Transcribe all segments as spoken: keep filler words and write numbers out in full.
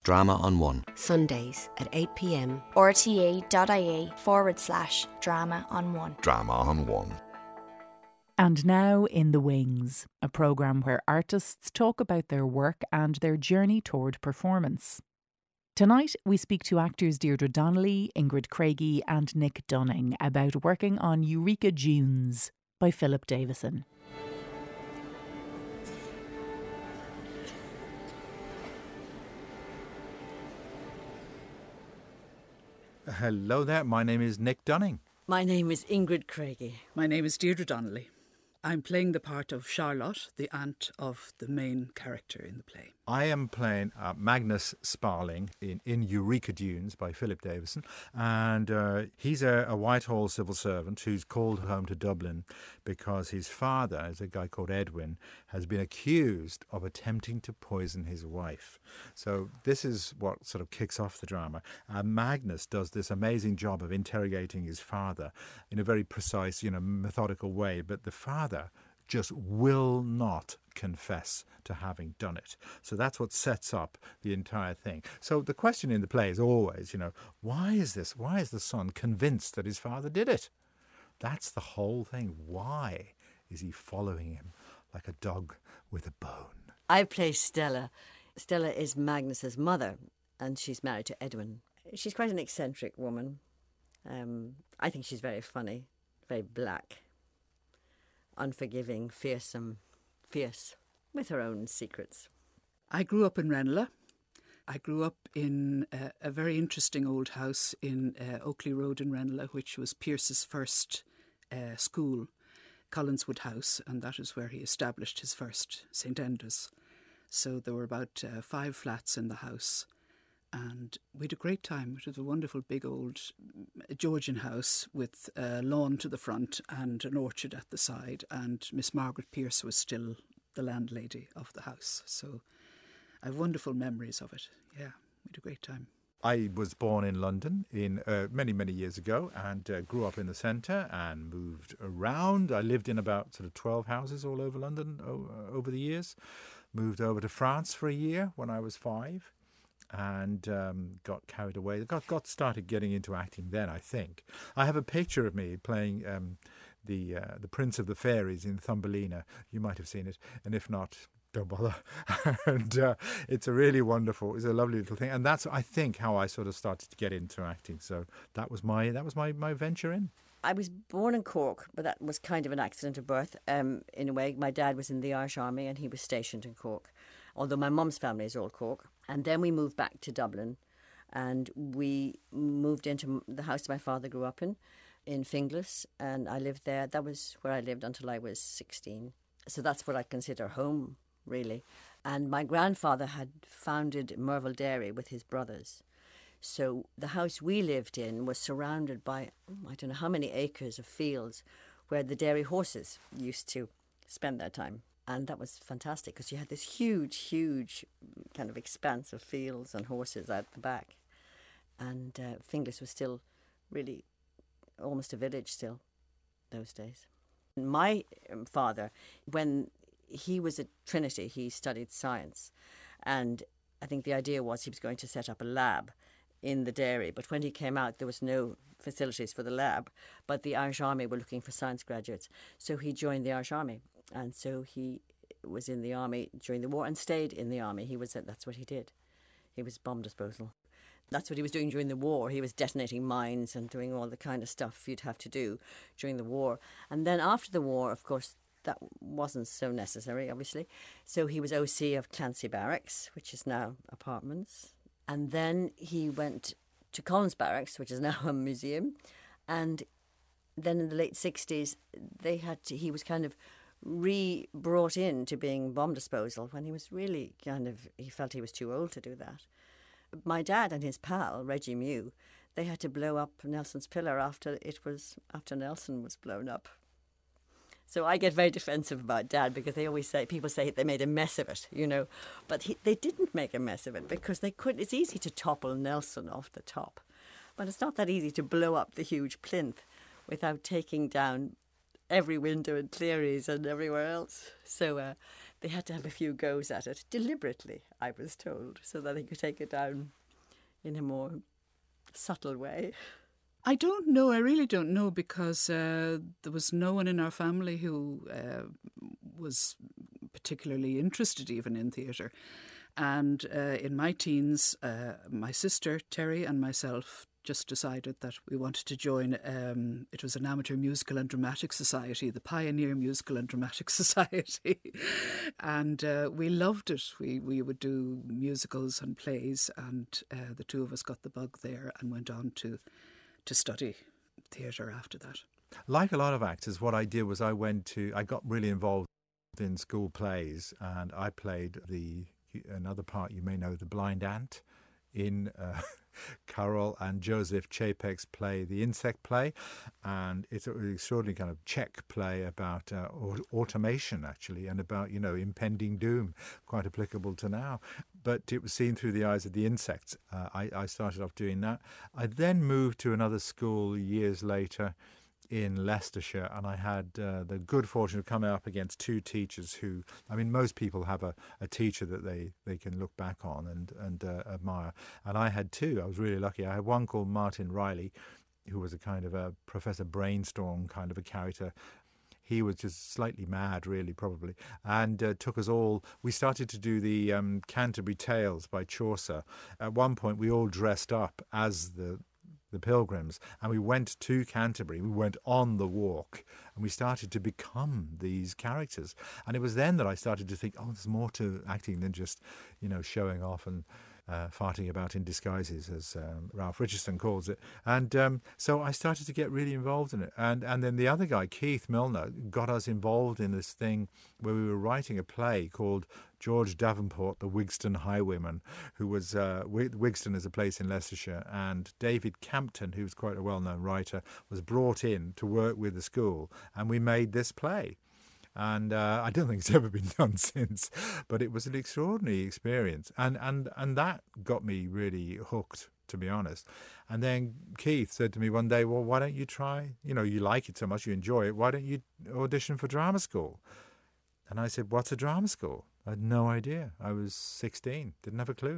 Drama on One. Sundays at eight p.m. rte.ie forward slash drama on one. Drama on One. And now In the Wings, a programme where artists talk about their work and their journey toward performance. Tonight we speak to actors Deirdre Donnelly, Ingrid Craigie and Nick Dunning about working on Eureka Dunes by Philip Davison. Hello there, my name is Nick Dunning. My name is Ingrid Craigie. My name is Deirdre Donnelly. I'm playing the part of Charlotte, the aunt of the main character in the play. I am playing uh, Magnus Sparling in, in Eureka Dunes by Philip Davison, and uh, he's a, a Whitehall civil servant who's called home to Dublin because his father, is a guy called Edwin, has been accused of attempting to poison his wife. So this is what sort of kicks off the drama. Uh, Magnus does this amazing job of interrogating his father in a very precise, you know, methodical way, but the father just will not confess to having done it. So that's what sets up the entire thing. So the question in the play is always, you know, why is this? Why is the son convinced that his father did it? That's the whole thing. Why is he following him like a dog with a bone? I play Stella. Stella is Magnus's mother, and she's married to Edwin. She's quite an eccentric woman. Um, I think she's very funny, very black. Unforgiving, fearsome, fierce, with her own secrets. I grew up in Ranelagh. I grew up in a, a very interesting old house in uh, Oakley Road in Ranelagh, which was Pierce's first uh, school, Collinswood House, and that is where he established his first Saint Enda's. So there were about uh, five flats in the house, and we had a great time. It was a wonderful big old Georgian house with a lawn to the front and an orchard at the side, and Miss Margaret Pierce was still the landlady of the house. So I have wonderful memories of it. Yeah, we had a great time. I was born in London in uh, many, many years ago and uh, grew up in the centre and moved around. I lived in about sort of twelve houses all over London o- over the years. Moved over to France for a year when I was five. And um, got carried away. Got got started getting into acting then, I think. I have a picture of me playing um, the uh, the Prince of the Fairies in Thumbelina. You might have seen it, and if not, don't bother. and uh, it's a really wonderful, it's a lovely little thing. And that's, I think, how I sort of started to get into acting. So that was my that was my, my venture in. I was born in Cork, but that was kind of an accident of birth. Um, in a way, my dad was in the Irish Army and he was stationed in Cork, although my mum's family is all Cork. And then we moved back to Dublin and we moved into the house my father grew up in, in Finglas, and I lived there. That was where I lived until I was sixteen. So that's what I consider home, really. And my grandfather had founded Merville Dairy with his brothers. So the house we lived in was surrounded by, I don't know how many acres of fields where the dairy horses used to spend their time. And that was fantastic because you had this huge, huge kind of expanse of fields and horses out the back. And uh, Finglas was still really almost a village still those days. My father, when he was at Trinity, he studied science. And I think the idea was he was going to set up a lab in the dairy. But when he came out, there was no facilities for the lab. But the Irish Army were looking for science graduates. So he joined the Irish Army. And so he was in the army during the war and stayed in the army. He was that's what he did. He was bomb disposal. That's what he was doing during the war. He was detonating mines and doing all the kind of stuff you'd have to do during the war. And then after the war, of course, that wasn't so necessary, obviously. So he was O C of Clancy Barracks, which is now apartments. And then he went to Collins Barracks, which is now a museum. And then in the late sixties, they had to, he was kind of re-brought in to being bomb disposal when he was really kind of, he felt he was too old to do that. My dad and his pal, Reggie Mew, they had to blow up Nelson's Pillar after it was, after Nelson was blown up. So I get very defensive about Dad because they always say, people say they made a mess of it, you know. But he, they didn't make a mess of it because they could. It's easy to topple Nelson off the top. But it's not that easy to blow up the huge plinth without taking down every window in Cleary's and everywhere else. So uh, they had to have a few goes at it, deliberately, I was told, so that they could take it down in a more subtle way. I don't know. I really don't know, because uh, there was no one in our family who uh, was particularly interested even in theatre. And uh, in my teens, uh, my sister Terry and myself just decided that we wanted to join. Um, it was an amateur musical and dramatic society, the Pioneer Musical and Dramatic Society. And uh, we loved it. We, we would do musicals and plays, and uh, the two of us got the bug there and went on to to study theatre after that. Like a lot of actors, what I did was I went to, I got really involved in school plays, and I played the another part you may know, the blind ant, in uh, Karol and Joseph Čapek's play, The Insect Play, and it's an extraordinary kind of Czech play about uh, automation, actually, and about, you know, impending doom, quite applicable to now. But it was seen through the eyes of the insects. Uh, I, I started off doing that. I then moved to another school years later in Leicestershire, and I had uh, the good fortune of coming up against two teachers who, I mean, most people have a, a teacher that they, they can look back on and, and uh, admire. And I had two. I was really lucky. I had one called Martin Riley, who was a kind of a Professor Brainstorm kind of a character. He was just slightly mad, really, probably, and uh, took us all. We started to do the um, Canterbury Tales by Chaucer. At one point, we all dressed up as the the pilgrims, and we went to Canterbury. We went on the walk, and we started to become these characters. And it was then that I started to think, oh, there's more to acting than just, you know, showing off and uh, farting about in disguises, as um, Ralph Richardson calls it. And um, so I started to get really involved in it. And and then the other guy, Keith Milner, got us involved in this thing where we were writing a play called George Davenport, the Wigston Highwayman, who was, uh, Wigston is a place in Leicestershire, and David Campton, who was quite a well-known writer, was brought in to work with the school, and we made this play. And uh, I don't think it's ever been done since, but it was an extraordinary experience. And, and, and that got me really hooked, to be honest. And then Keith said to me one day, well, why don't you try, you know, you like it so much, you enjoy it, why don't you audition for drama school? And I said, what's a drama school? I had no idea. I was sixteen, didn't have a clue.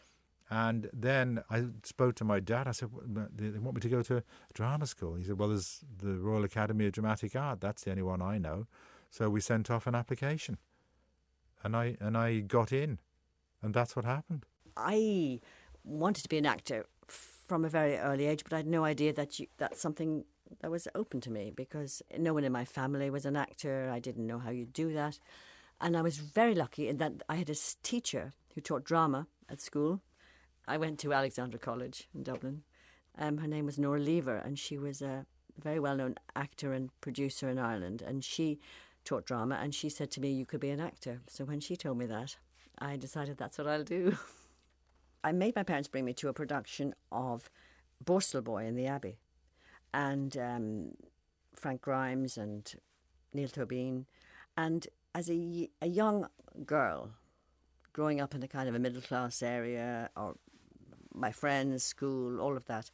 And then I spoke to my dad. I said, they want me to go to drama school. He said, well, there's the Royal Academy of Dramatic Art. That's the only one I know. So we sent off an application. And I and I got in. And that's what happened. I wanted to be an actor from a very early age, but I had no idea that you, that's something that was open to me, because no one in my family was an actor. I didn't know how you do that. And I was very lucky in that I had a teacher who taught drama at school. I went to Alexandra College in Dublin. Um, her name was Nora Lever, and she was a very well-known actor and producer in Ireland. And she taught drama, and she said to me, you could be an actor. So when she told me that, I decided that's what I'll do. I made my parents bring me to a production of Borstal Boy in the Abbey. And um, Frank Grimes and Neil Tobin. And as a, a young girl, growing up in a kind of a middle-class area, or my friends, school, all of that,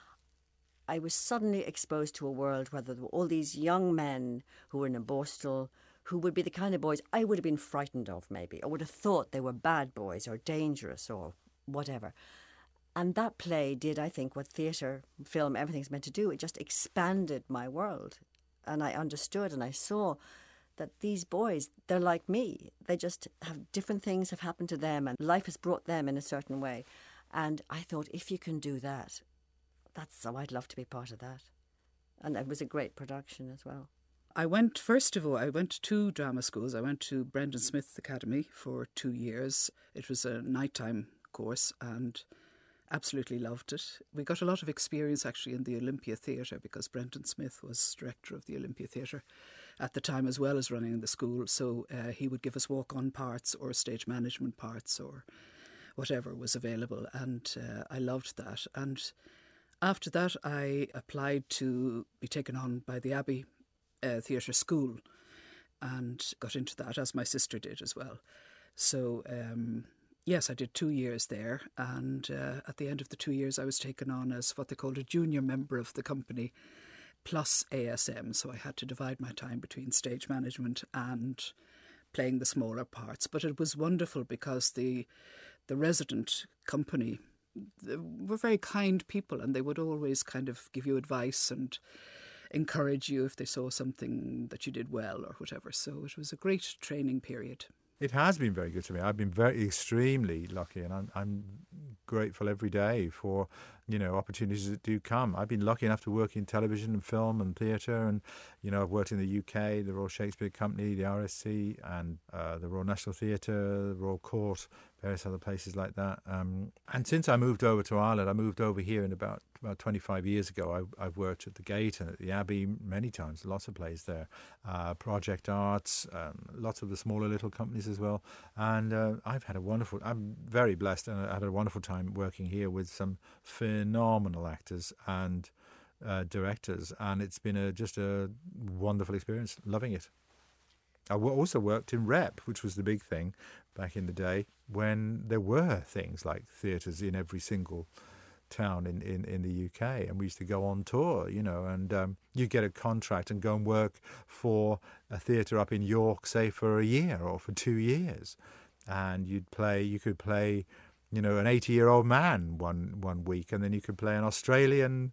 I was suddenly exposed to a world where there were all these young men who were in a Borstal, who would be the kind of boys I would have been frightened of, maybe, or would have thought they were bad boys or dangerous or whatever. And that play did, I think, what theatre, film, everything's meant to do. It just expanded my world. And I understood and I saw that these boys, they're like me. They just have different things have happened to them, and life has brought them in a certain way. And I thought, if you can do that, that's so I'd love to be part of that. And it was a great production as well. I went, first of all, I went to two drama schools. I went to Brendan Smith Academy for two years. It was a nighttime course and absolutely loved it. We got a lot of experience actually in the Olympia Theatre, because Brendan Smith was director of the Olympia Theatre at the time, as well as running the school. So uh, he would give us walk-on parts or stage management parts or whatever was available. And uh, I loved that. And after that, I applied to be taken on by the Abbey uh, Theatre School and got into that, as my sister did as well. So, um, yes, I did two years there. And uh, at the end of the two years, I was taken on as what they called a junior member of the company, plus A S M. So I had to divide my time between stage management and playing the smaller parts. But it was wonderful because the the resident company they were very kind people, and they would always kind of give you advice and encourage you if they saw something that you did well or whatever. So it was a great training period. It has been very good to me. I've been very extremely lucky, and I'm I'm grateful every day for, you know, opportunities that do come. I've been lucky enough to work in television and film and theatre, and, you know, I've worked in the U K, the Royal Shakespeare Company, the R S C, and uh, the Royal National Theatre, the Royal Court, various other places like that. Um, and since I moved over to Ireland, I moved over here in about about twenty-five years ago. I, I've worked at the Gate and at the Abbey many times, lots of plays there. Uh, Project Arts, um, lots of the smaller little companies as well. And uh, I've had a wonderful, I'm very blessed, and I had a wonderful time working here with some phenomenal actors and uh, directors. And it's been a, just a wonderful experience, loving it. I w- also worked in Rep, which was the big thing back in the day when there were things like theatres in every single town in, in, in the U K, and we used to go on tour, you know, and um, you get a contract and go and work for a theatre up in York, say, for a year or for two years, and you'd play, you could play, you know, an eighty-year-old man one one week, and then you could play an Australian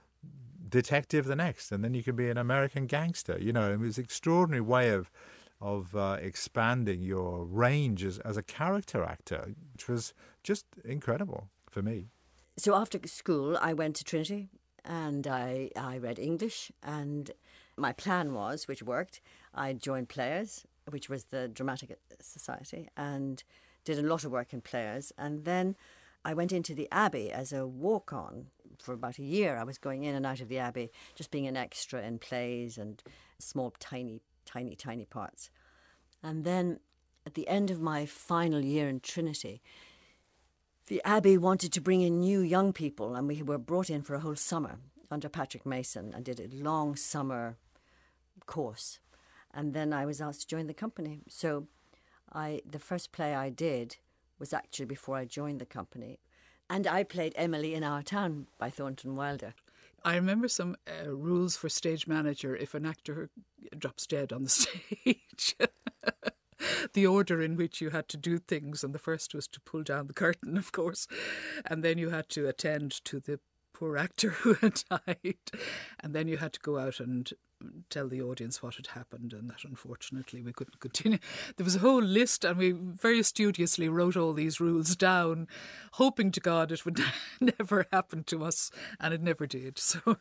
detective the next, and then you could be an American gangster, you know. It was an extraordinary way of of uh, expanding your range as, as a character actor, which was just incredible for me. So after school, I went to Trinity and I, I read English, and my plan was, which worked, I joined Players, which was the Dramatic Society, and did a lot of work in Players. And then I went into the Abbey as a walk-on for about a year. I was going in and out of the Abbey, just being an extra in plays and small, tiny, tiny, tiny parts. And then at the end of my final year in Trinity, the Abbey wanted to bring in new young people, and we were brought in for a whole summer under Patrick Mason and did a long summer course. And then I was asked to join the company. So I the first play I did was actually before I joined the company. And I played Emily in Our Town by Thornton Wilder. I remember some uh, rules for stage manager if an actor drops dead on the stage. The order in which you had to do things, and the first was to pull down the curtain, of course, and then you had to attend to the poor actor who had died, and then you had to go out and tell the audience what had happened, and that unfortunately we couldn't continue. There was a whole list, and we very studiously wrote all these rules down, hoping to God it would never happen to us, and it never did. So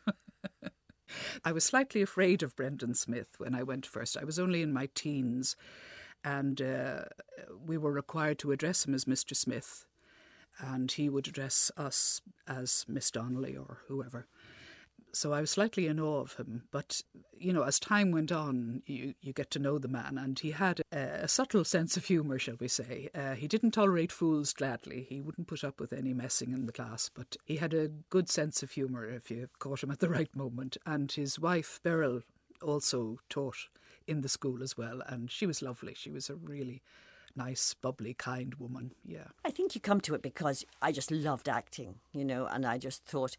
I was slightly afraid of Brendan Smith when I went first. I was only in my teens, and uh, we were required to address him as Mister Smith, and he would address us as Miss Donnelly or whoever. So I was slightly in awe of him. But, you know, as time went on, you, you get to know the man, and he had a, a subtle sense of humour, shall we say. Uh, he didn't tolerate fools gladly. He wouldn't put up with any messing in the class, but he had a good sense of humour if you caught him at the right moment. And his wife, Beryl, also taught in the school as well, and she was lovely. She was a really nice, bubbly, kind woman, yeah. I think you come to it because I just loved acting, you know, and I just thought,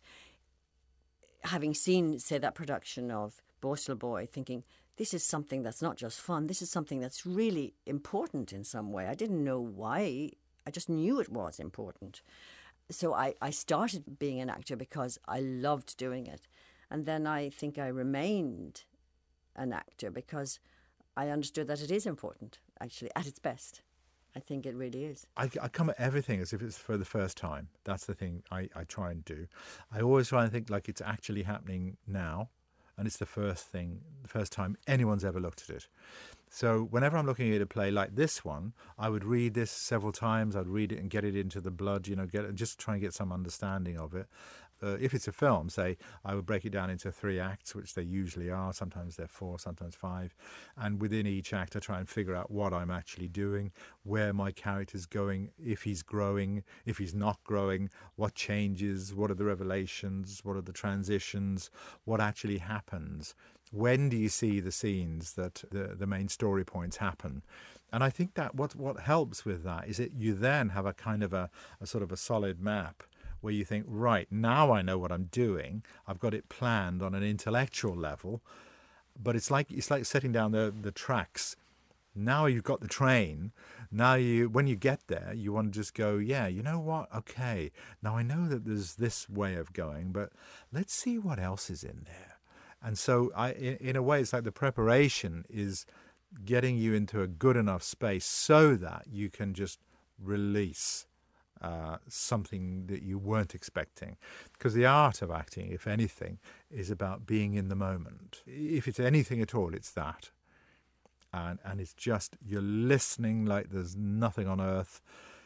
having seen, say, that production of Borstal Boy, thinking, this is something that's not just fun, this is something that's really important in some way. I didn't know why, I just knew it was important. So I, I started being an actor because I loved doing it. And then I think I remained an actor because I understood that it is important, actually, at its best. I think it really is. I, I come at everything as if it's for the first time. That's the thing I, I try and do. I always try and think like it's actually happening now, and it's the first thing, the first time anyone's ever looked at it. So whenever I'm looking at a play like this one, I would read this several times. I'd read it and get it into the blood, you know, get just try and get some understanding of it. Uh, if it's a film, say, I would break it down into three acts, which they usually are. Sometimes they're four, sometimes five. And within each act, I try and figure out what I'm actually doing, where my character's going, if he's growing, if he's not growing, what changes, what are the revelations, what are the transitions, what actually happens. When do you see the scenes that the, the main story points happen? And I think that what what helps with that is that you then have a kind of a, a sort of a solid map where you think, right, now I know what I'm doing. I've got it planned on an intellectual level, but it's like it's like setting down the, the tracks Now you've got the train. Now you, when you get there, you want to just go, yeah, you know what? Okay, now I know that there's this way of going, but let's see what else is in there. And so I, in, in a way, it's like the preparation is getting you into a good enough space so that you can just release uh, something that you weren't expecting. Because the art of acting, if anything, is about being in the moment. If it's anything at all, it's that. And, and it's just, you're listening like there's nothing on earth,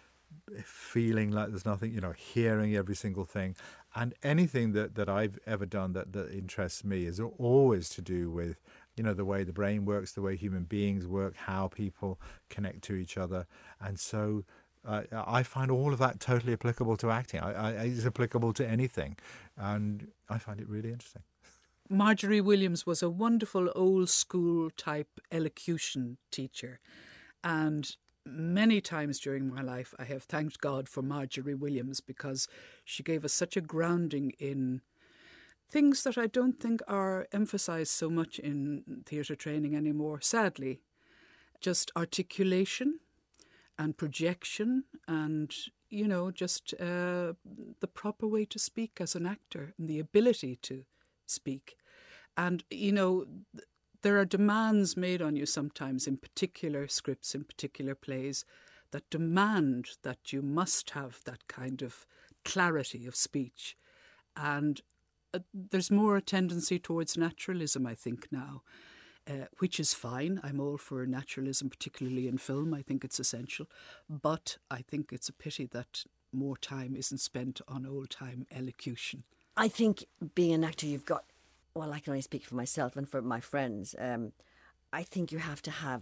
feeling like there's nothing, you know, hearing every single thing. And anything that, that I've ever done that, that interests me is always to do with, you know, the way the brain works, the way human beings work, how people connect to each other. And so uh, I find all of that totally applicable to acting. I, I, it's applicable to anything. And I find it really interesting. Marjorie Williams was a wonderful old school type elocution teacher. And many times during my life, I have thanked God for Marjorie Williams because she gave us such a grounding in things that I don't think are emphasised so much in theatre training anymore, sadly. Just articulation and projection and, you know, just uh, the proper way to speak as an actor and the ability to speak. And, you know, there are demands made on you sometimes in particular scripts, in particular plays, that demand that you must have that kind of clarity of speech. And uh, there's more a tendency towards naturalism, I think, now, uh, which is fine. I'm all for naturalism, particularly in film. I think it's essential. But I think it's a pity that more time isn't spent on old-time elocution. I think being an actor, you've got, well, I can only speak for myself and for my friends. Um, I think you have to have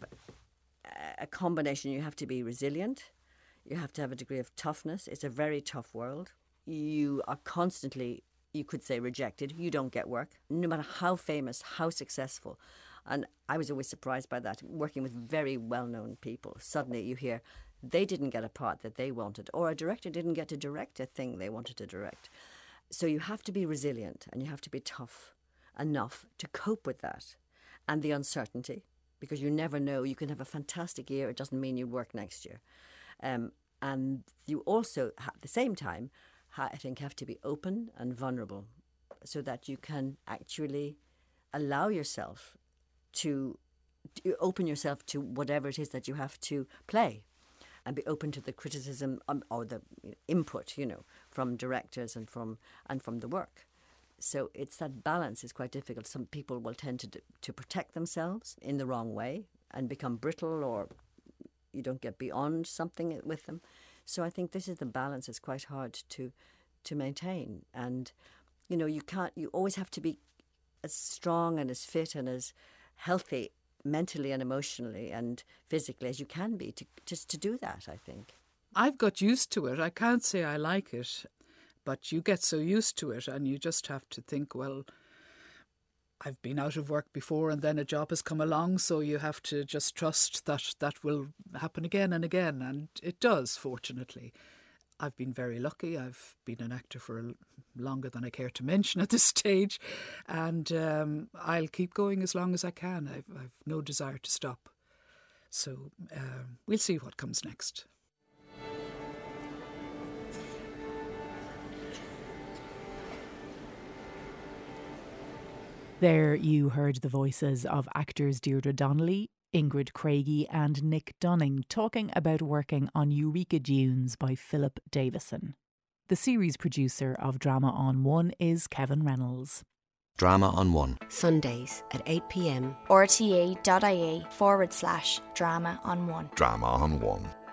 a combination. You have to be resilient. You have to have a degree of toughness. It's a very tough world. You are constantly, you could say, rejected. You don't get work, no matter how famous, how successful. And I was always surprised by that, working with very well-known people. Suddenly you hear they didn't get a part that they wanted, or a director didn't get to direct a thing they wanted to direct. So you have to be resilient and you have to be tough enough to cope with that and the uncertainty, because you never know. You can have a fantastic year. It doesn't mean you work next year. Um, and you also, at the same time, I think have to be open and vulnerable so that you can actually allow yourself to, to open yourself to whatever it is that you have to play, and be open to the criticism um, or the input, you know, from directors and from and from the work. So it's that balance is quite difficult. Some people will tend to to protect themselves in the wrong way and become brittle, or you don't get beyond something with them. So I think this is the balance. It's quite hard to to maintain. And, you know, you can't. You always have to be as strong and as fit and as healthy mentally and emotionally and physically as you can be to just to do that, I think. I've got used to it. I can't say I like it, but you get so used to it and you just have to think, well, I've been out of work before and then a job has come along, so you have to just trust that that will happen again and again, and it does, fortunately. I've been very lucky. I've been an actor for longer than I care to mention at this stage, and um, I'll keep going as long as I can. I've, I've no desire to stop. So um, we'll see what comes next. There you heard the voices of actors Deirdre Donnelly, Ingrid Craigie and Nick Dunning talking about working on Eureka Dunes by Philip Davison. The series producer of Drama on One is Kevin Reynolds. Drama on One. Sundays at eight p m. R T E dot I E forward slash drama on one. Drama on One.